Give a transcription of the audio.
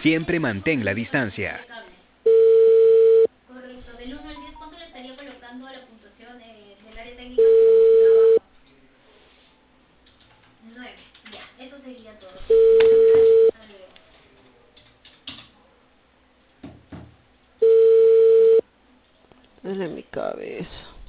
Siempre mantén la distancia. Correcto, del 1 al 10, ¿cuánto le estaría colocando a la puntuación del área técnica por su trabajo? 9. Ya, eso sería todo. Muchas gracias. Hasta luego. En mi cabeza.